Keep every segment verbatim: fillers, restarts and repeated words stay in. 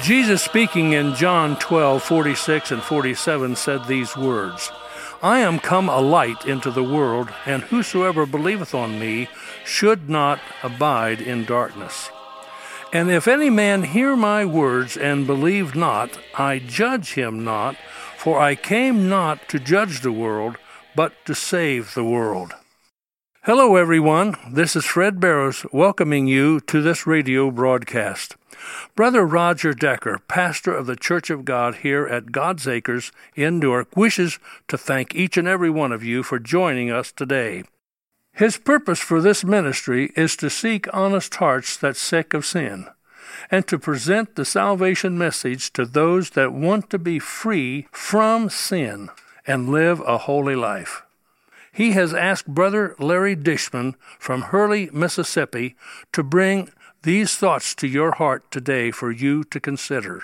Jesus, speaking in John twelve, forty-six and forty-seven, said these words, I am come a light into the world, and whosoever believeth on me should not abide in darkness. And if any man hear my words and believe not, I judge him not, for I came not to judge the world, but to save the world. Hello, everyone. This is Fred Barrows welcoming you to this radio broadcast. Brother Roger Decker, pastor of the Church of God here at God's Acres in Newark, wishes to thank each and every one of you for joining us today. His purpose for this ministry is to seek honest hearts that's sick of sin, and to present the salvation message to those that want to be free from sin and live a holy life. He has asked Brother Larry Dishman from Hurley, Mississippi, to bring these thoughts to your heart today for you to consider.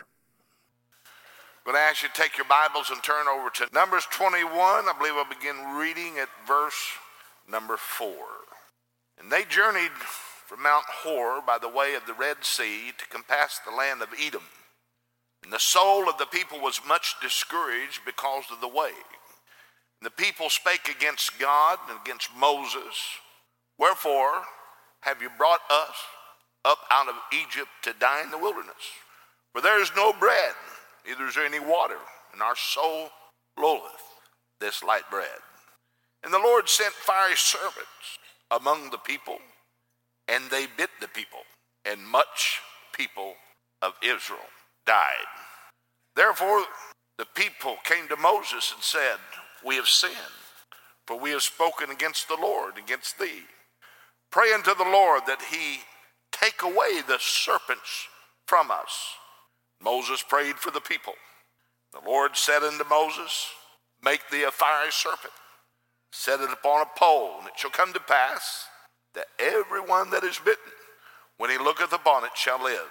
I'm going to ask you to take your Bibles and turn over to Numbers twenty-one. I believe I'll begin reading at verse number four. And they journeyed from Mount Hor by the way of the Red Sea to compass the land of Edom. And the soul of the people was much discouraged because of the way. And the people spake against God and against Moses, Wherefore have you brought us up out of Egypt to die in the wilderness? For there is no bread, neither is there any water, and our soul loatheth this light bread. And the Lord sent fiery serpents among the people, and they bit the people, and much people of Israel died. Therefore the people came to Moses and said, We have sinned, for we have spoken against the Lord, against thee. Pray unto the Lord that he take away the serpents from us. Moses prayed for the people. The Lord said unto Moses, Make thee a fiery serpent, set it upon a pole, and it shall come to pass that every one that is bitten, when he looketh upon it, shall live.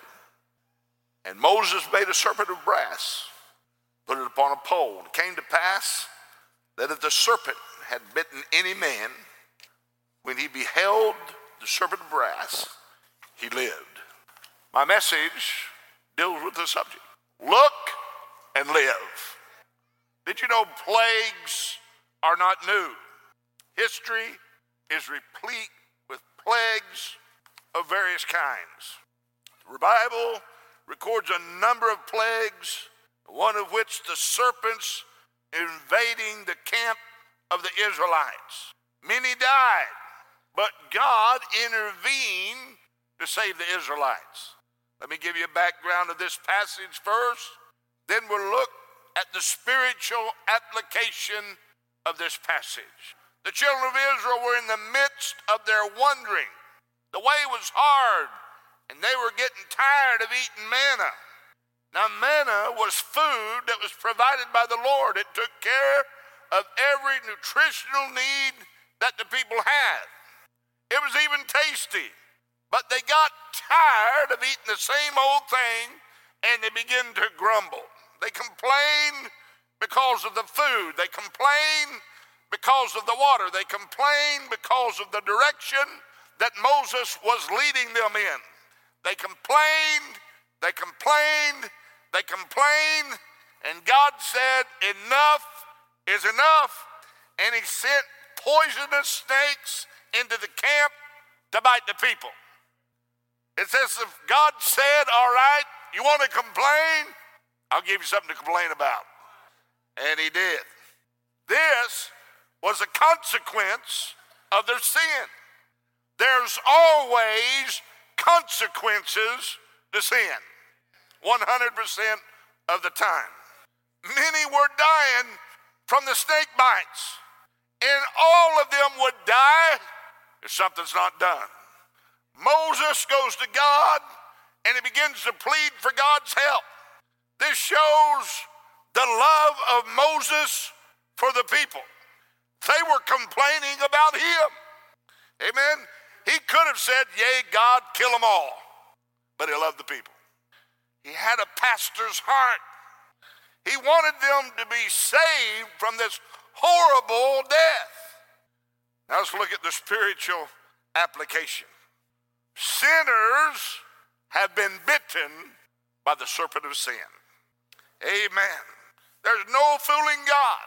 And Moses made a serpent of brass, put it upon a pole, and it came to pass that if the serpent had bitten any man, when he beheld the serpent of brass, he lived. My message deals with the subject. Look and live. Did you know plagues are not new? History is replete with plagues of various kinds. The Bible records a number of plagues, one of which the serpents invading the camp of the Israelites. Many died, but God intervened to save the Israelites. Let me give you a background of this passage first, then we'll look at the spiritual application of this passage. The children of Israel were in the midst of their wandering. The way was hard, and they were getting tired of eating manna. Now, manna was food that was provided by the Lord. It took care of every nutritional need that the people had. It was even tasty. But they got tired of eating the same old thing, and they began to grumble. They complained because of the food. They complained because of the water. They complained because of the direction that Moses was leading them in. They complained, they complained, they complained, and God said, enough is enough. And he sent poisonous snakes into the camp to bite the people. It's as if God said, all right, you want to complain? I'll give you something to complain about. And he did. This was a consequence of their sin. There's always consequences to sin, one hundred percent of the time. Many were dying from the snake bites, and all of them would die if something's not done. Moses goes to God, and he begins to plead for God's help. This shows the love of Moses for the people. They were complaining about him. Amen. He could have said, yea, God, kill them all. But he loved the people. He had a pastor's heart. He wanted them to be saved from this horrible death. Now let's look at the spiritual application. Sinners have been bitten by the serpent of sin. Amen. There's no fooling God.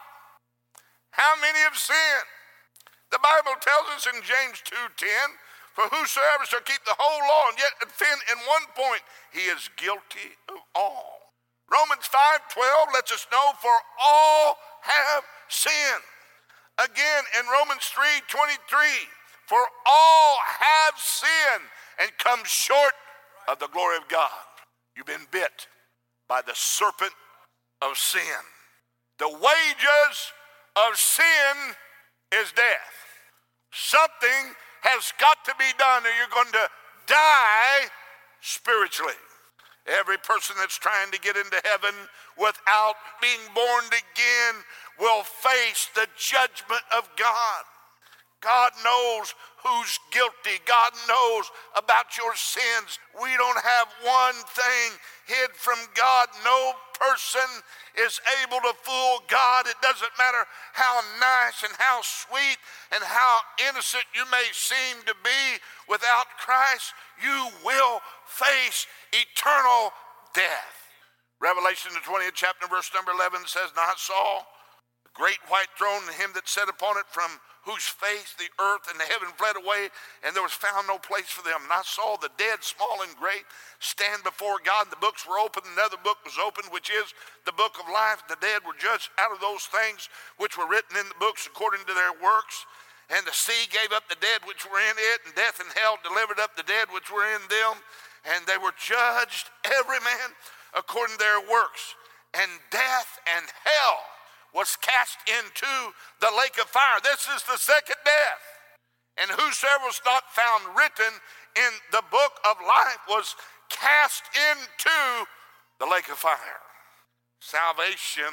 How many have sinned? The Bible tells us in James two ten, for whosoever shall keep the whole law and yet offend in one point, he is guilty of all. Romans five twelve lets us know, for all have sinned. Again in Romans three twenty-three, for all have sinned and come short of the glory of God. You've been bit by the serpent of sin. The wages of sin is death. Something has got to be done or you're going to die spiritually. Every person that's trying to get into heaven without being born again will face the judgment of God. God knows who's guilty. God knows about your sins. We don't have one thing hid from God. No person is able to fool God. It doesn't matter how nice and how sweet and how innocent you may seem to be. Without Christ, you will face eternal death. Revelation, the twentieth chapter, verse number eleven says, Now I saw the great white throne and him that sat upon it, from whose face the earth and the heaven fled away, and there was found no place for them. And I saw the dead, small and great, stand before God. The books were opened, another book was opened, which is the book of life. The dead were judged out of those things which were written in the books according to their works. And the sea gave up the dead which were in it, and death and hell delivered up the dead which were in them. And they were judged, every man according to their works. And death and hell was cast into the lake of fire. This is the second death. And whosoever was not found written in the book of life was cast into the lake of fire. Salvation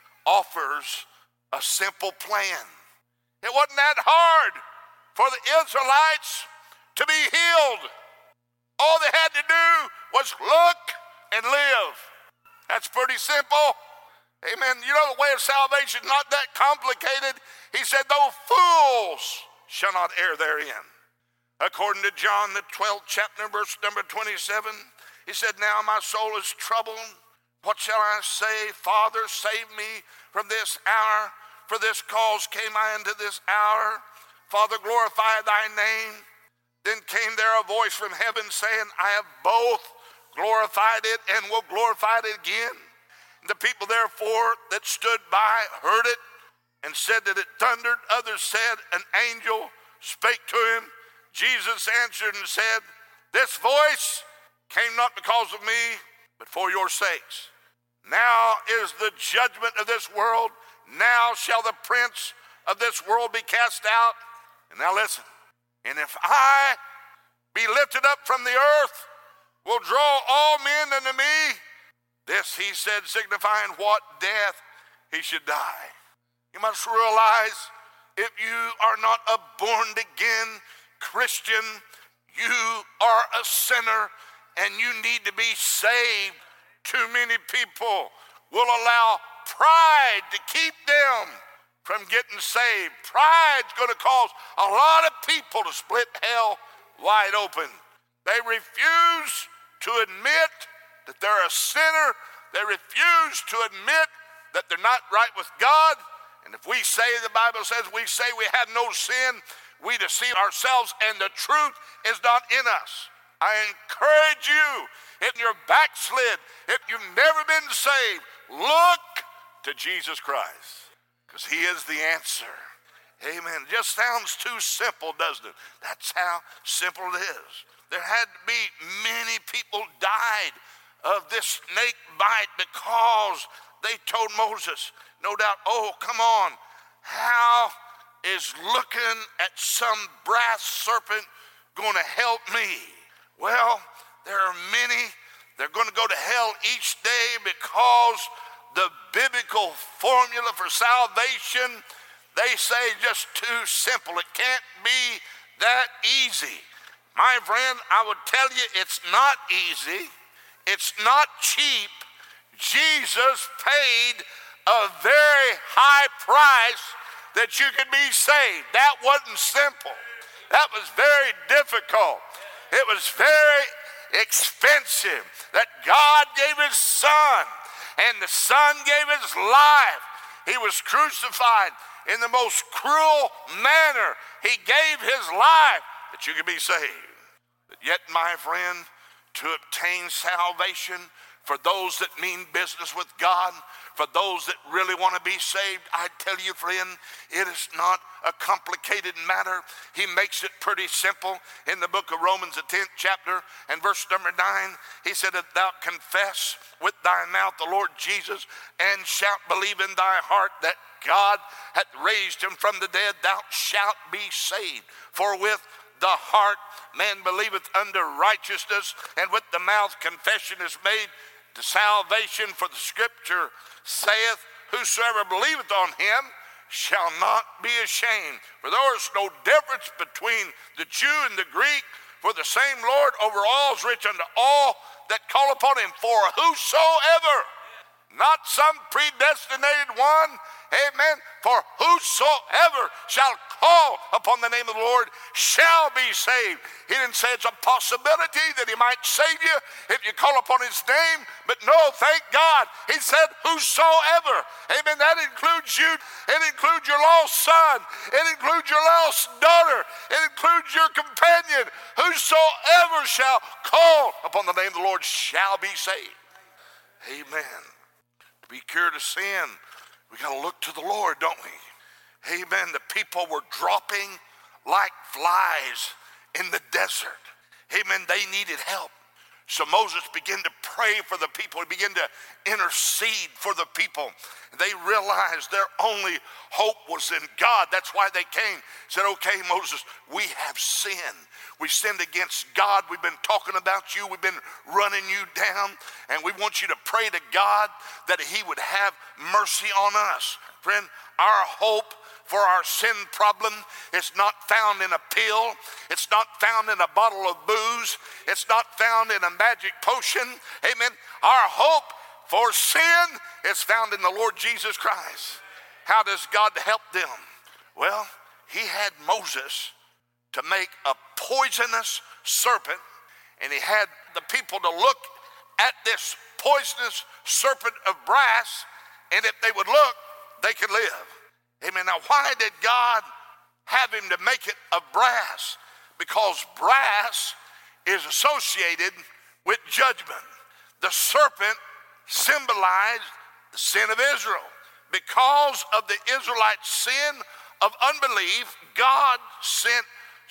offers a simple plan. It wasn't that hard for the Israelites to be healed. All they had to do was look and live. That's pretty simple. Amen. You know, the way of salvation is not that complicated. He said, though fools shall not err therein. According to John, the twelfth chapter, verse number twenty-seven, he said, Now my soul is troubled. What shall I say? Father, save me from this hour. For this cause came I into this hour. Father, glorify thy name. Then came there a voice from heaven saying, I have both glorified it and will glorify it again. The people therefore that stood by heard it and said that it thundered. Others said, an angel spake to him. Jesus answered and said, This voice came not because of me, but for your sakes. Now is the judgment of this world. Now shall the prince of this world be cast out. And now listen. And if I be lifted up from the earth, will draw all men unto me. This he said, signifying what death he should die. You must realize, if you are not a born-again Christian, you are a sinner and you need to be saved. Too many people will allow pride to keep them from getting saved. Pride's going to cause a lot of people to split hell wide open. They refuse to admit that they're a sinner. They refuse to admit that they're not right with God. And if we say, the Bible says, we say we have no sin, we deceive ourselves and the truth is not in us. I encourage you, if you're backslid, if you've never been saved, look to Jesus Christ, because he is the answer. Amen. It just sounds too simple, doesn't it? That's how simple it is. There had to be many people died of this snake bite because they told Moses, no doubt, oh, come on, how is looking at some brass serpent going to help me? Well, there are many, they're going to go to hell each day because the biblical formula for salvation, they say, just too simple. It can't be that easy. My friend, I would tell you it's not easy. It's not cheap. Jesus paid a very high price that you could be saved. That wasn't simple. That was very difficult. It was very, expensive, that God gave his son, and the son gave his life. He was crucified in the most cruel manner. He gave his life that you could be saved. But yet, my friend, to obtain salvation for those that mean business with God, for those that really want to be saved, I tell you, friend, it is not a complicated matter. He makes it pretty simple in the book of Romans, the tenth chapter, and verse number nine. He said, if thou confess with thy mouth the Lord Jesus, and shalt believe in thy heart that God hath raised him from the dead, thou shalt be saved. For with the heart man believeth unto righteousness, and with the mouth confession is made to salvation. For the scripture saith, whosoever believeth on him shall not be ashamed. For there is no difference between the Jew and the Greek, for the same Lord over all is rich unto all that call upon him. For whosoever, not some predestinated one, amen, for whosoever shall call upon the name of the Lord shall be saved. He didn't say it's a possibility that he might save you if you call upon his name, but no, thank God, he said whosoever. Amen, that includes you, it includes your lost son, it includes your lost daughter, it includes your companion. Whosoever shall call upon the name of the Lord shall be saved. Amen. To be cured of sin, we got to look to the Lord, don't we? Amen. The people were dropping like flies in the desert. Amen. They needed help. So Moses began to pray for the people. He began to intercede for the people. They realized their only hope was in God. That's why they came. Said, okay, Moses, we have sinned. We sinned against God. We've been talking about you. We've been running you down. And we want you to pray to God that he would have mercy on us. Friend, our hope for our sin problem is not found in a pill. It's not found in a bottle of booze. It's not found in a magic potion. Amen. Our hope for sin is found in the Lord Jesus Christ. How does God help them? Well, he had Moses to make a poisonous serpent, and he had the people to look at this poisonous serpent of brass, and if they would look, they could live. Amen. Now, why did God have him to make it of brass? Because brass is associated with judgment. The serpent symbolized the sin of Israel. Because of the Israelites' sin of unbelief, God sent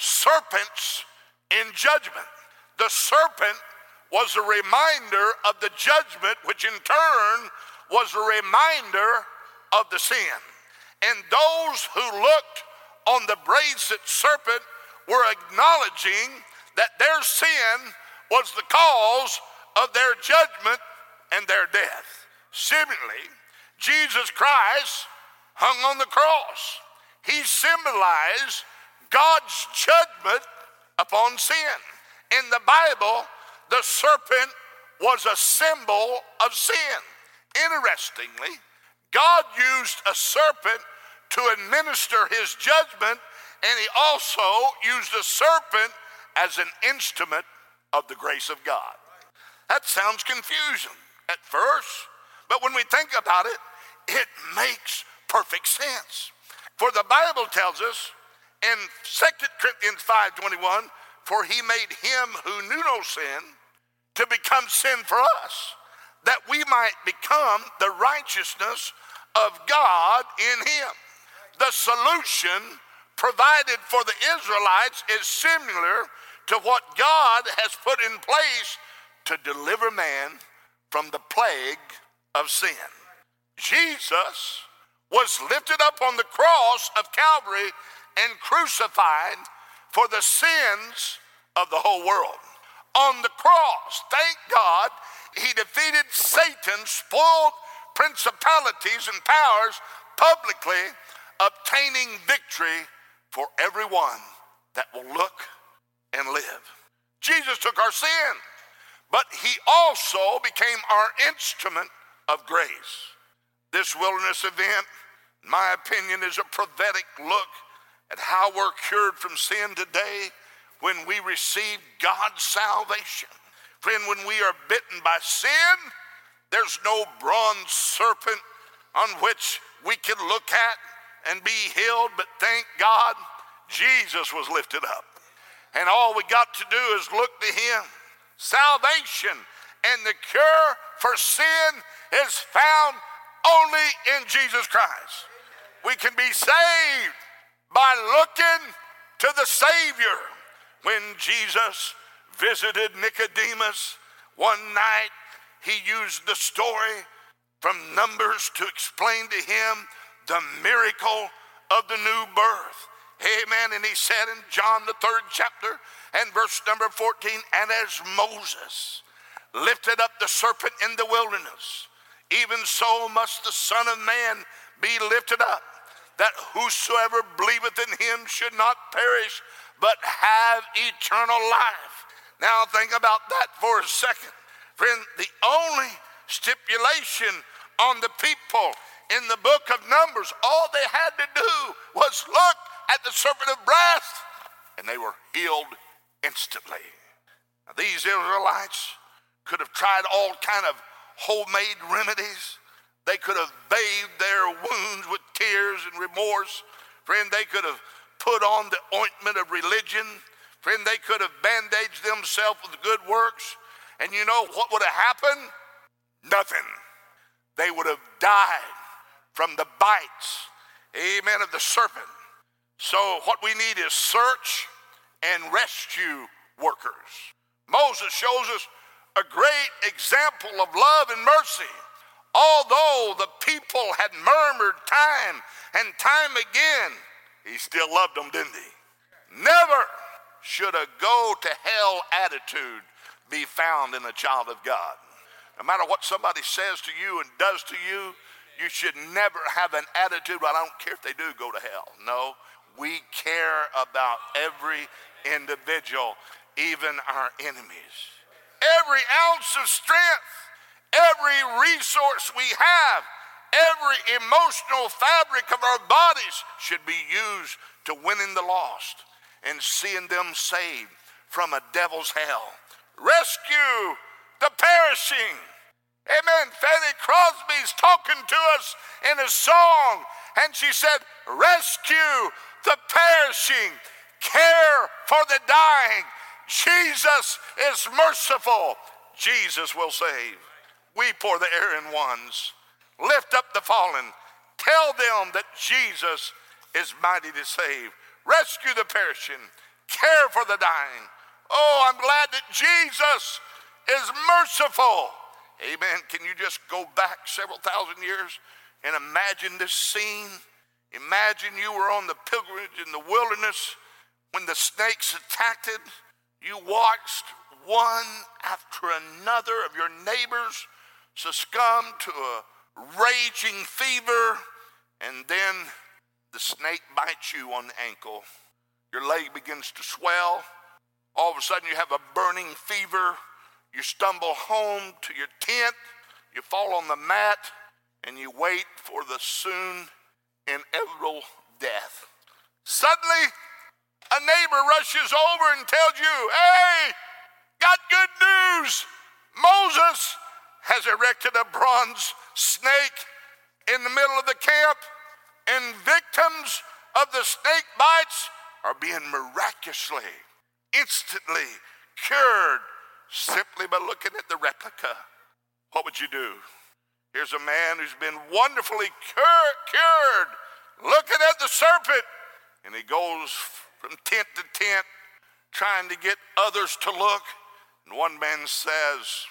serpents in judgment. The serpent was a reminder of the judgment, which in turn was a reminder of the sin. And those who looked on the brazen serpent were acknowledging that their sin was the cause of their judgment and their death. Similarly, Jesus Christ hung on the cross. He symbolized God's judgment upon sin. In the Bible, the serpent was a symbol of sin. Interestingly, God used a serpent to administer his judgment, and he also used a serpent as an instrument of the grace of God. That sounds confusing at first, but when we think about it, it makes perfect sense. For the Bible tells us in Second Corinthians five twenty-one, for he made him who knew no sin to become sin for us, that we might become the righteousness of God in him. The solution provided for the Israelites is similar to what God has put in place to deliver man from the plague of sin. Jesus was lifted up on the cross of Calvary and crucified for the sins of the whole world. On the cross, thank God, he defeated Satan, spoiled principalities and powers publicly, obtaining victory for everyone that will look and live. Jesus took our sin, but he also became our instrument of grace. This wilderness event, in my opinion, is a prophetic look at how we're cured from sin today when we receive God's salvation. Friend, when we are bitten by sin, there's no bronze serpent on which we can look at and be healed, but thank God Jesus was lifted up. And all we got to do is look to him. Salvation and the cure for sin is found only in Jesus Christ. We can be saved by looking to the Savior. When Jesus visited Nicodemus one night, he used the story from Numbers to explain to him the miracle of the new birth. Amen. And he said in John the third chapter and verse number fourteen, and as Moses lifted up the serpent in the wilderness, even so must the Son of Man be lifted up, that whosoever believeth in him should not perish, but have eternal life. Now think about that for a second. Friend, the only stipulation on the people in the book of Numbers, all they had to do was look at the serpent of brass, and they were healed instantly. Now, these Israelites could have tried all kind of homemade remedies. They could have bathed their wounds with tears and remorse. Friend, they could have put on the ointment of religion. Friend, they could have bandaged themselves with good works. And you know what would have happened? Nothing. They would have died from the bites, amen, of the serpent. So what we need is search and rescue workers. Moses shows us a great example of love and mercy. Although the people had murmured time and time again, he still loved them, didn't he? Never should a go to hell attitude be found in a child of God. No matter what somebody says to you and does to you, you should never have an attitude, well, I don't care if they do go to hell. No, we care about every individual, even our enemies. Every ounce of strength, every resource we have, every emotional fabric of our bodies should be used to winning the lost and seeing them saved from a devil's hell. Rescue the perishing. Amen. Fanny Crosby's talking to us in a song, and she said, rescue the perishing, care for the dying. Jesus is merciful. Jesus will save. Weep for the erring ones. Lift up the fallen. Tell them that Jesus is mighty to save. Rescue the perishing. Care for the dying. Oh, I'm glad that Jesus is merciful. Amen. Can you just go back several thousand years and imagine this scene? Imagine you were on the pilgrimage in the wilderness when the snakes attacked it. You watched one after another of your neighbors succumb to a raging fever, and then the snake bites you on the ankle. Your leg begins to swell. All of a sudden you have a burning fever. You stumble home to your tent. You fall on the mat, and you wait for the soon inevitable death. Suddenly, a neighbor rushes over and tells you, hey, got good news. Moses has erected a bronze snake in the middle of the camp, and victims of the snake bites are being miraculously, instantly cured simply by looking at the replica. What would you do? Here's a man who's been wonderfully cur- cured, looking at the serpent, and he goes from tent to tent trying to get others to look. And one man says,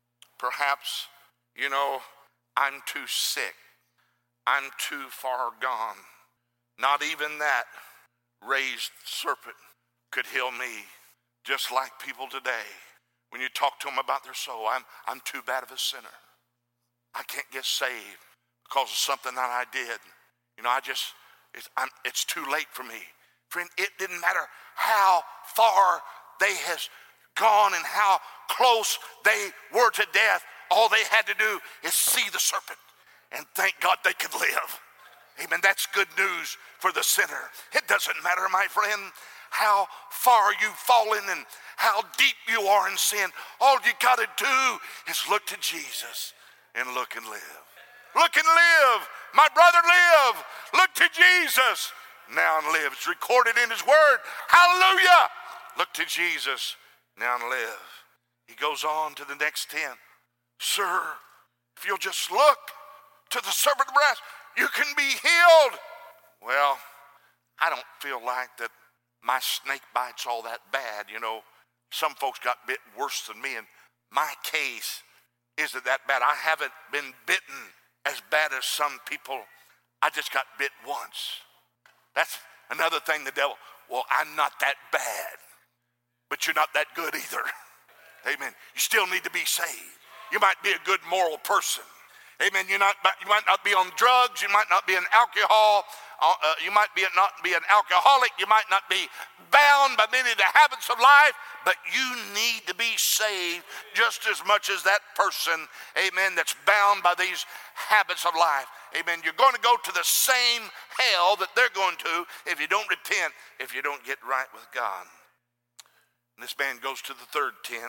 perhaps, you know, I'm too sick. I'm too far gone. Not even that raised serpent could heal me, just like people today. When you talk to them about their soul, I'm, I'm too bad of a sinner. I can't get saved because of something that I did. You know, I just, it's, I'm, it's too late for me. Friend, it didn't matter how far they has gone and how close they were to death. All they had to do is see the serpent, and thank God they could live. Amen. That's good news for the sinner. It doesn't matter, my friend, how far you've fallen and how deep you are in sin, all you got to do is look to Jesus and look and live. Look and live. My brother, live. Look to Jesus now and live. It's recorded in his word. Hallelujah. Look to Jesus now and live. He goes on to the next tent. Sir, if you'll just look to the serpent brass, you can be healed. Well, I don't feel like that my snake bite's all that bad. You know, some folks got bit worse than me, and my case isn't that bad. I haven't been bitten as bad as some people. I just got bit once. That's another thing the devil, well, I'm not that bad, but you're not that good either. Amen. You still need to be saved. You might be a good moral person. Amen. You're not, you might not be on drugs. You might not be an alcohol. Uh, you might be not be an alcoholic. You might not be bound by many of the habits of life, but you need to be saved just as much as that person, amen, that's bound by these habits of life. Amen. You're going to go to the same hell that they're going to if you don't repent, if you don't get right with God. And this man goes to the third tent.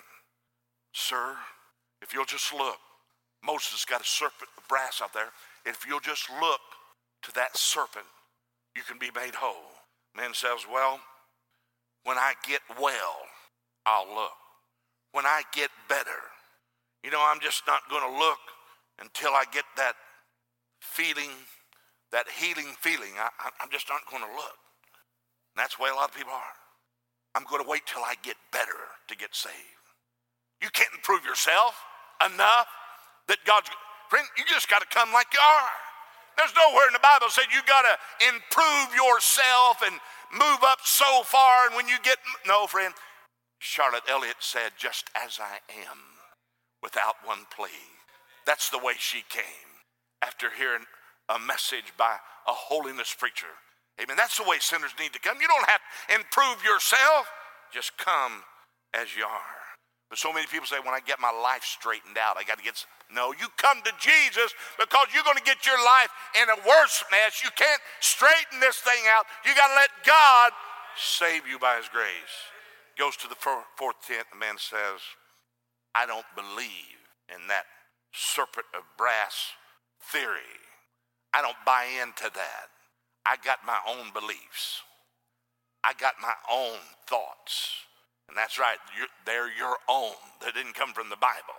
Sir, if you'll just look. Moses got a serpent of brass out there. If you'll just look to that serpent, you can be made whole. Man says, well, when I get well, I'll look. When I get better, you know, I'm just not going to look until I get that feeling, that healing feeling. I, I, I'm just not going to look. And that's the way a lot of people are. I'm going to wait till I get better to get saved. You can't improve yourself enough that God's, friend, you just got to come like you are. There's nowhere in the Bible said you got to improve yourself and move up so far, and when you get, no, friend. Charlotte Elliott said, just as I am, without one plea. That's the way she came after hearing a message by a holiness preacher. Amen. That's the way sinners need to come. You don't have to improve yourself. Just come as you are. But so many people say, when I get my life straightened out, I got to get... No, you come to Jesus because you're going to get your life in a worse mess. You can't straighten this thing out. You got to let God save you by his grace. Goes to the fourth tent. The man says, I don't believe in that serpent of brass theory. I don't buy into that. I got my own beliefs. I got my own thoughts. And that's right, you're, they're your own. They didn't come from the Bible.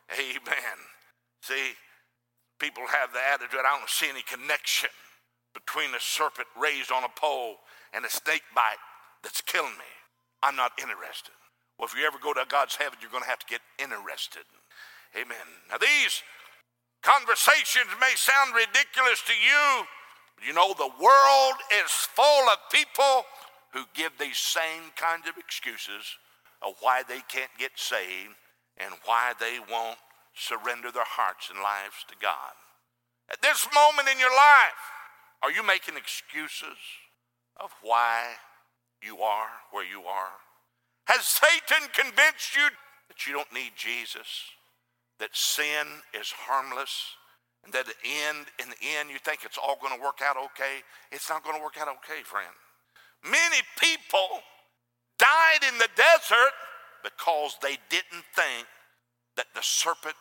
Amen. See, people have the attitude, I don't see any connection between a serpent raised on a pole and a snake bite that's killing me. I'm not interested. Well, if you ever go to God's heaven, you're going to have to get interested. Amen. Now, these conversations may sound ridiculous to you, but you know the world is full of people who give these same kinds of excuses of why they can't get saved and why they won't surrender their hearts and lives to God. At this moment in your life, are you making excuses of why you are where you are? Has Satan convinced you that you don't need Jesus, that sin is harmless, and that in the end, in the end you think it's all going to work out okay? It's not going to work out okay, friend. Many people died in the desert because they didn't think that the serpent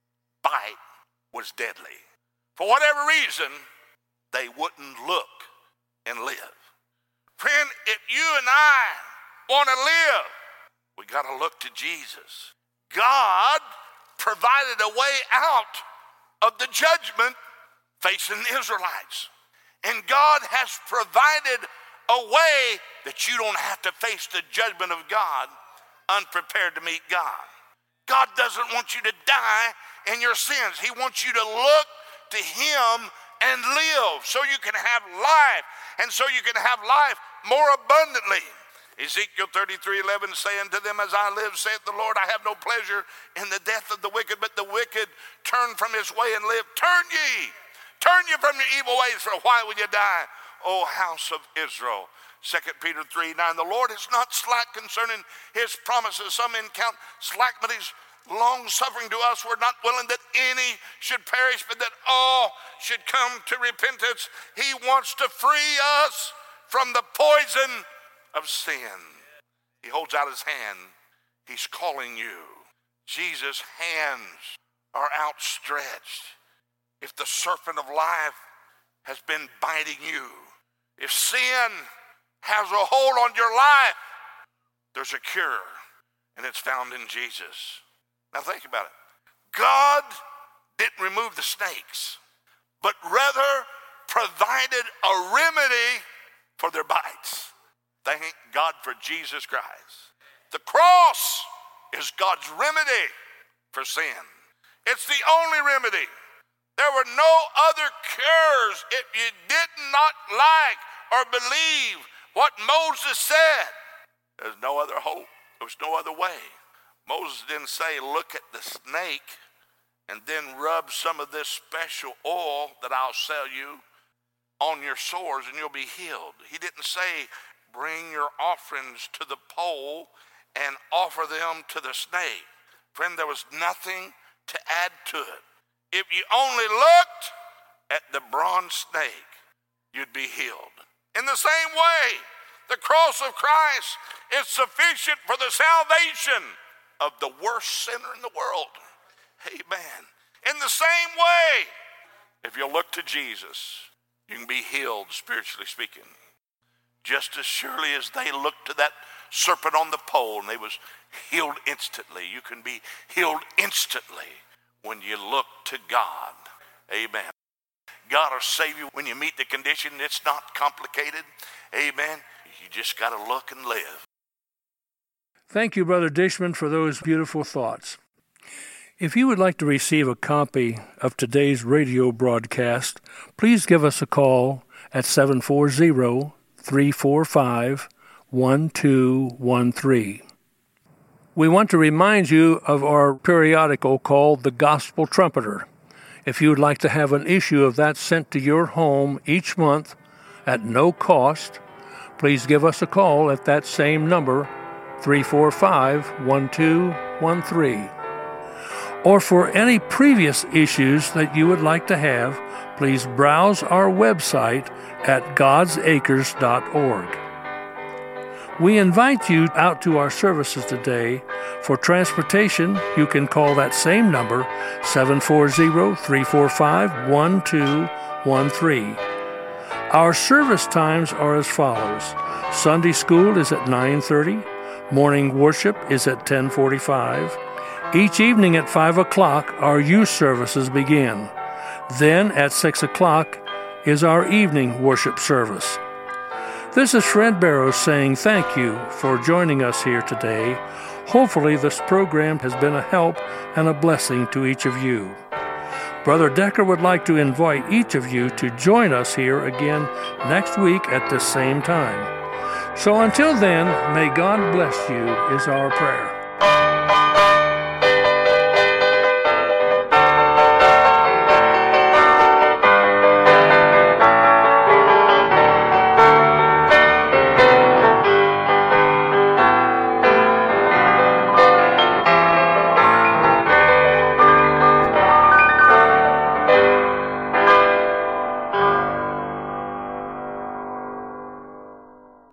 bite was deadly. For whatever reason, they wouldn't look and live. Friend, if you and I want to live, we got to look to Jesus. God provided a way out of the judgment facing the Israelites. And God has provided a way that you don't have to face the judgment of God unprepared to meet God. God doesn't want you to die in your sins. He wants you to look to him and live so you can have life, and so you can have life more abundantly. Ezekiel thirty-three eleven, saying to them, as I live, saith the Lord, I have no pleasure in the death of the wicked, but the wicked turn from his way and live. Turn ye, turn ye from your evil ways, for why will you die, O house of Israel? Second Peter three nine, the Lord is not slack concerning his promises. Some men count slack, but he's long suffering to us. We're not willing that any should perish, but that all should come to repentance. He wants to free us from the poison of sin. He holds out his hand He's calling you. Jesus' hands are outstretched. If the serpent of life has been biting you, if sin has a hold on your life, there's a cure, and it's found in Jesus. Now think about it. God didn't remove the snakes, but rather provided a remedy for their bites. Thank God for Jesus Christ. The cross is God's remedy for sin. It's the only remedy. There were no other cures if you did not like or believe what Moses said. There's no other hope. There was no other way. Moses didn't say, look at the snake and then rub some of this special oil that I'll sell you on your sores and you'll be healed. He didn't say, bring your offerings to the pole and offer them to the snake. Friend, there was nothing to add to it. If you only looked at the bronze snake, you'd be healed. In the same way, the cross of Christ is sufficient for the salvation of the worst sinner in the world. Amen. In the same way, if you look to Jesus, you can be healed, spiritually speaking. Just as surely as they looked to that serpent on the pole and they was healed instantly, you can be healed instantly when you look to God. Amen. God will save you when you meet the condition. It's not complicated. Amen. You just got to look and live. Thank you, Brother Dishman, for those beautiful thoughts. If you would like to receive a copy of today's radio broadcast, please give us a call at seven four zero, three four five, one two one three. We want to remind you of our periodical called The Gospel Trumpeter. If you would like to have an issue of that sent to your home each month at no cost, please give us a call at that same number, three four five, one two one three. Or for any previous issues that you would like to have, please browse our website at gods acres dot org. We invite you out to our services today. For transportation, you can call that same number, seven four zero, three four five, one two one three. Our service times are as follows. Sunday school is at nine thirty. Morning worship is at ten forty-five. Each evening at five o'clock, our youth services begin. Then at six o'clock is our evening worship service. This is Fred Barrows saying thank you for joining us here today. Hopefully this program has been a help and a blessing to each of you. Brother Decker would like to invite each of you to join us here again next week at the same time. So until then, may God bless you is our prayer.